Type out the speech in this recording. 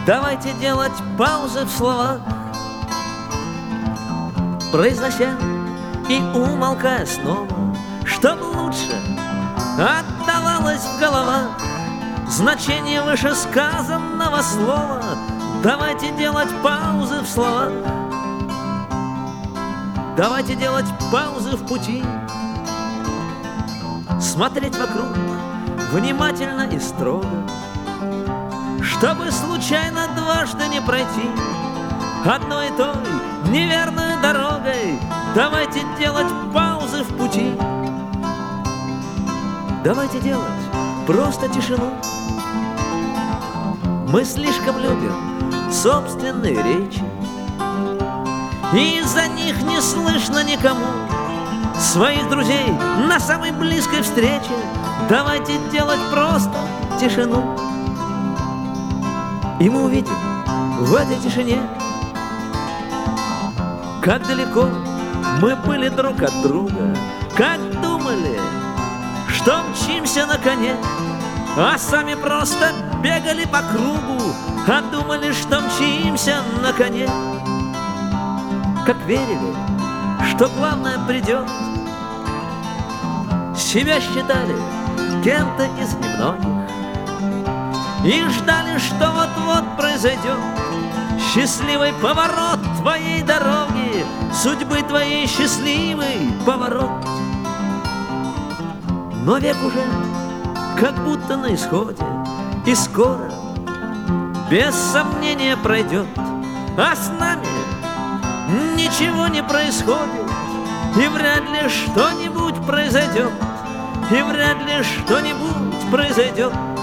Давайте делать паузы в словах, произнося и умолкая снова, чтоб лучше отдавалось в головах значение вышесказанного слова. Давайте делать паузы в словах, давайте делать паузы в пути, смотреть вокруг внимательно и строго, чтобы случайно дважды не пройти одной и той неверной дорогой. Давайте делать паузы в пути, давайте делать просто тишину. Мы слишком любим собственные речи, и из-за них не слышно никому своих друзей на самой близкой встрече. Давайте делать просто тишину, и мы увидим в этой тишине, как далеко мы были друг от друга, как думали, что мчимся на коне, а сами просто бегали по кругу, а думали, что мчимся на коне. Как верили, что главное придет, себя считали кем-то из немногих и ждали, что вот-вот произойдет счастливый поворот твоей дороги, судьбы твоей счастливый поворот. Но век уже как будто на исходе, и скоро без сомнения пройдет, а с нами ничего не происходит, и вряд ли что-нибудь произойдет, и вряд ли что-нибудь произойдет.